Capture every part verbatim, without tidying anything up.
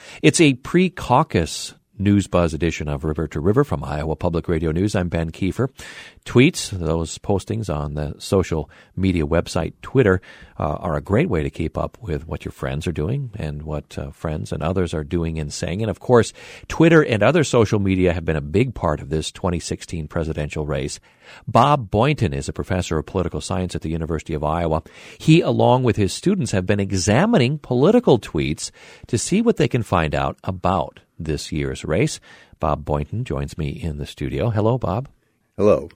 It's a pre-caucus News Buzz edition of River to River from Iowa Public Radio News. I'm Ben Kiefer. Tweets, those postings on the social media website Twitter, uh, are a great way to keep up with what your friends are doing and what uh, friends and others are doing and saying. And, of course, Twitter and other social media have been a big part of this twenty sixteen presidential race. Bob Boynton is a professor of political science at the University of Iowa. He, along with his students, have been examining political tweets to see what they can find out about this year's race. Bob Boynton joins me in the studio. Hello, Bob. Hello.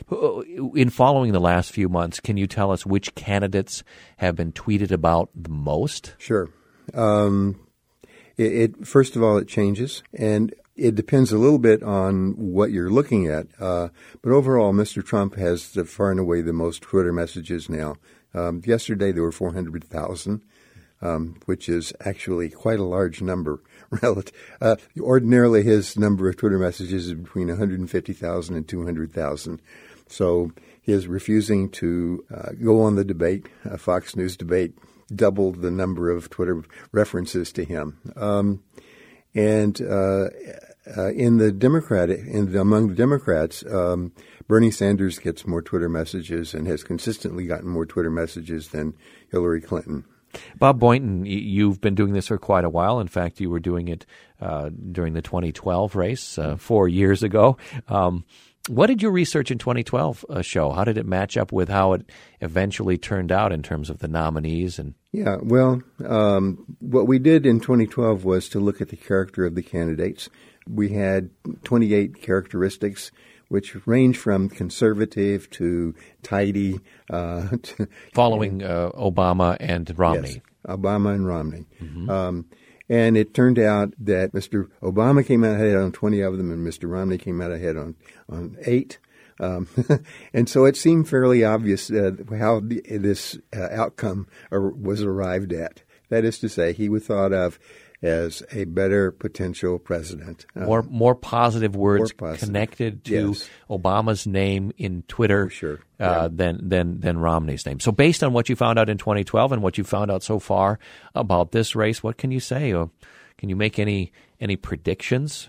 In following the last few months, can you tell us which candidates have been tweeted about the most? Sure. Um, it, it first of all, it changes, and it depends a little bit on what you're looking at. Uh, but overall, Mister Trump has the, far and away the most Twitter messages now. Um, yesterday, there were four hundred thousand. Um, which is actually quite a large number. Relative. Uh, ordinarily, his number of Twitter messages is between one hundred fifty thousand and two hundred thousand. So his refusing to uh, go on the debate, uh, Fox News debate, doubled the number of Twitter references to him. Um, and uh, uh, in the Democratic, in the, among the Democrats, um, Bernie Sanders gets more Twitter messages and has consistently gotten more Twitter messages than Hillary Clinton. Bob Boynton, you've been doing this for quite a while. In fact, you were doing it uh, during the twenty twelve race uh, four years ago. Um, what did your research in twenty twelve uh, show? How did it match up with how it eventually turned out in terms of the nominees? And Yeah, well, um, what we did in twenty twelve was to look at the character of the candidates. We had twenty-eight characteristics, which range from conservative to tidy. Uh, to, Following uh, Obama and Romney. Yes, Obama and Romney. Mm-hmm. Um, and it turned out that Mister Obama came out ahead on twenty of them and Mister Romney came out ahead on, on eight. Um, and so it seemed fairly obvious uh, how the, this uh, outcome ar- was arrived at. That is to say, he was thought of as a better potential president. Uh, more more positive words more positive. connected to Yes. Obama's name in Twitter For sure. uh, Yeah. than, than, than Romney's name. So based on what you found out in twenty twelve and what you found out so far about this race, what can you say? Or can you make any any predictions?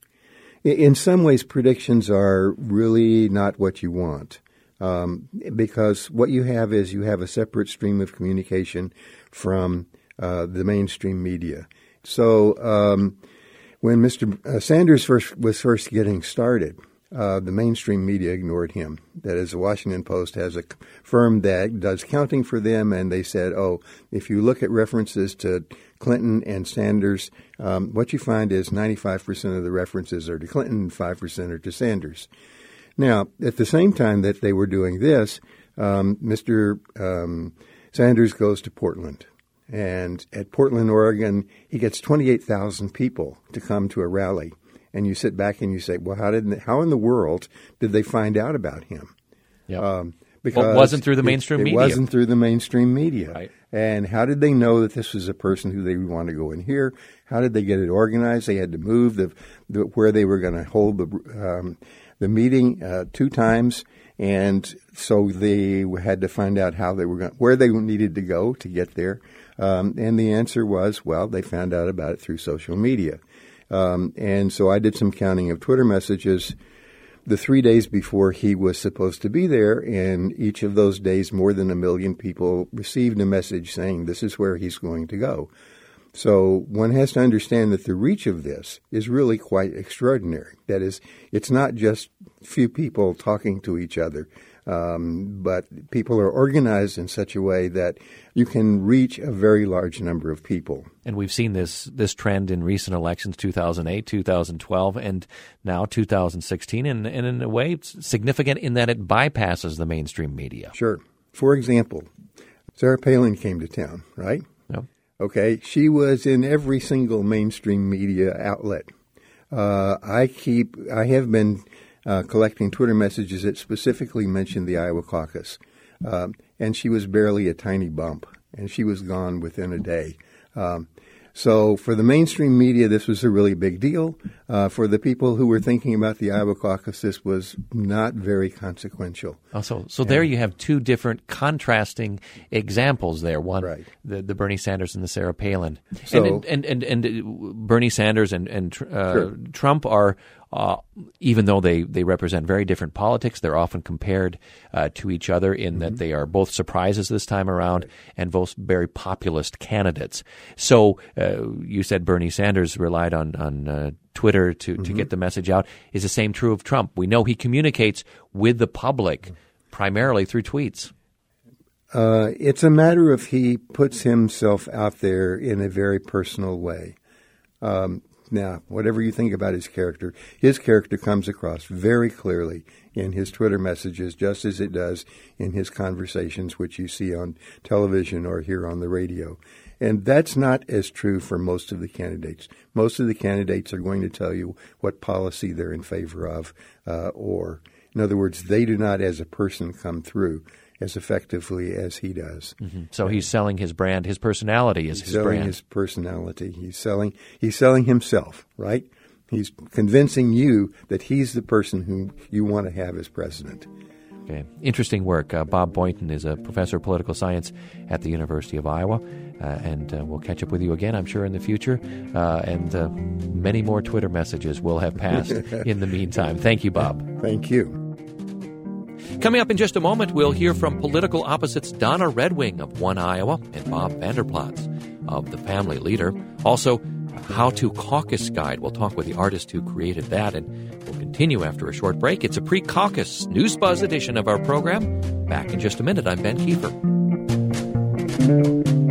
In some ways, predictions are really not what you want. Um, because what you have is you have a separate stream of communication from uh, the mainstream media. So um, when Mister Sanders first was first getting started, uh, the mainstream media ignored him. That is, the Washington Post has a firm that does counting for them, and they said, oh, if you look at references to Clinton and Sanders, um, what you find is ninety-five percent of the references are to Clinton and five percent are to Sanders. Now, at the same time that they were doing this, um, Mister Um, Sanders goes to Portland. And at Portland, Oregon, he gets twenty-eight thousand people to come to a rally. And you sit back and you say, well, how did how in the world did they find out about him? Yep. Um, because well, it wasn't through the mainstream it, media. It wasn't through the mainstream media. Right. And how did they know that this was a person who they would want to go in here? How did they get it organized? They had to move the, the where they were going to hold the um, the meeting uh, two times. And so they had to find out how they were going, where they needed to go to get there. Um, and the answer was, well, they found out about it through social media. Um, and so I did some counting of Twitter messages the three days before he was supposed to be there. And each of those days, more than a million people received a message saying this is where he's going to go. So one has to understand that the reach of this is really quite extraordinary. That is, it's not just few people talking to each other, um, but people are organized in such a way that you can reach a very large number of people. And we've seen this this trend in recent elections, two thousand eight, two thousand twelve, and now two thousand sixteen. And, and in a way, it's significant in that it bypasses the mainstream media. Sure. For example, Sarah Palin came to town, right? Yep. Okay, she was in every single mainstream media outlet. Uh, I keep, I have been uh, collecting Twitter messages that specifically mentioned the Iowa caucus, um, and she was barely a tiny bump, and she was gone within a day. Um, So for the mainstream media, this was a really big deal. Uh, for the people who were thinking about the Iowa caucus, this was not very consequential. Oh, so so there you have two different contrasting examples there. One, right. the, the Bernie Sanders and the Sarah Palin. So, and, and, and, and Bernie Sanders and, and uh, sure. Trump are, uh, even though they, they represent very different politics, they're often compared uh, to each other in mm-hmm. that they are both surprises this time around right. and both very populist candidates. So uh, you said Bernie Sanders relied on, on uh, Twitter to, mm-hmm. to get the message out. Is the same true of Trump? We know he communicates with the public primarily through tweets. Uh, it's a matter of he puts himself out there in a very personal way. Um, now, whatever you think about his character, his character comes across very clearly in his Twitter messages, just as it does in his conversations, which you see on television or hear on the radio. And that's not as true for most of the candidates. Most of the candidates are going to tell you what policy they're in favor of, uh, or, in other words, they do not as a person come through as effectively as he does. Mm-hmm. So he's selling his brand. His personality is he's his selling brand. His personality. He's selling. He's selling himself, right? He's convincing you that he's the person who you want to have as president. Okay. Interesting work. Uh, Bob Boynton is a professor of political science at the University of Iowa, uh, and uh, we'll catch up with you again, I'm sure, in the future. Uh, and uh, many more Twitter messages will have passed in the meantime. Thank you, Bob. Thank you. Coming up in just a moment, we'll hear from political opposites Donna Redwing of One Iowa and Bob Vanderplatz of The Family Leader. Also, How to Caucus Guide. We'll talk with the artist who created that, and we'll continue after a short break. It's a pre-caucus News Buzz edition of our program. Back in just a minute. I'm Ben Kiefer.